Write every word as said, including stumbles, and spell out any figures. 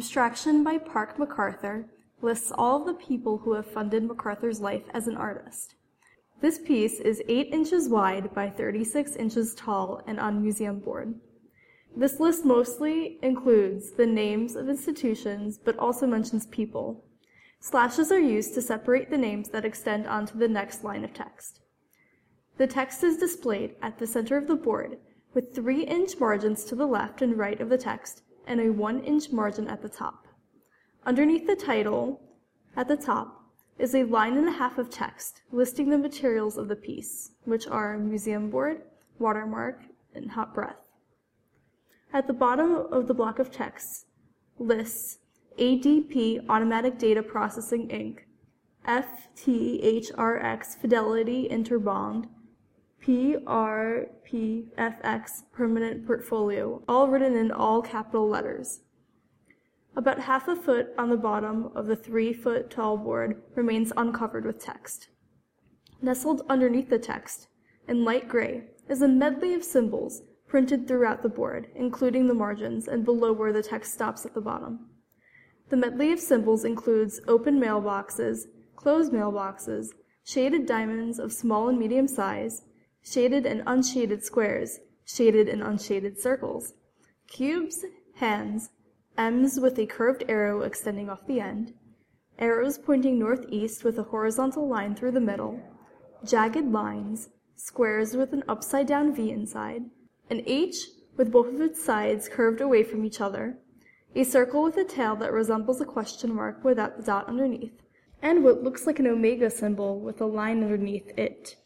Abstraction by Park MacArthur lists all of the people who have funded MacArthur's life as an artist. This piece is eight inches wide by thirty-six inches tall and on museum board. This list mostly includes the names of institutions, but also mentions people. Slashes are used to separate the names that extend onto the next line of text. The text is displayed at the center of the board, with three inch margins to the left and right of the text, and a one inch margin at the top. Underneath the title, at the top, is a line and a half of text listing the materials of the piece, which are museum board, watermark, and hot breath. At the bottom of the block of text lists A D P Automatic Data Processing Incorporated, F T H R X Fidelity Interbond, P R P F X Permanent Portfolio, all written in all capital letters. About half a foot on the bottom of the three foot tall board remains uncovered with text. Nestled underneath the text, in light gray, is a medley of symbols printed throughout the board, including the margins and below where the text stops at the bottom. The medley of symbols includes open mailboxes, closed mailboxes, shaded diamonds of small and medium size, shaded and unshaded squares, shaded and unshaded circles, cubes, hands, M's with a curved arrow extending off the end, arrows pointing northeast with a horizontal line through the middle, jagged lines, squares with an upside-down V inside, an H with both of its sides curved away from each other, a circle with a tail that resembles a question mark without the dot underneath, and what looks like an omega symbol with a line underneath it.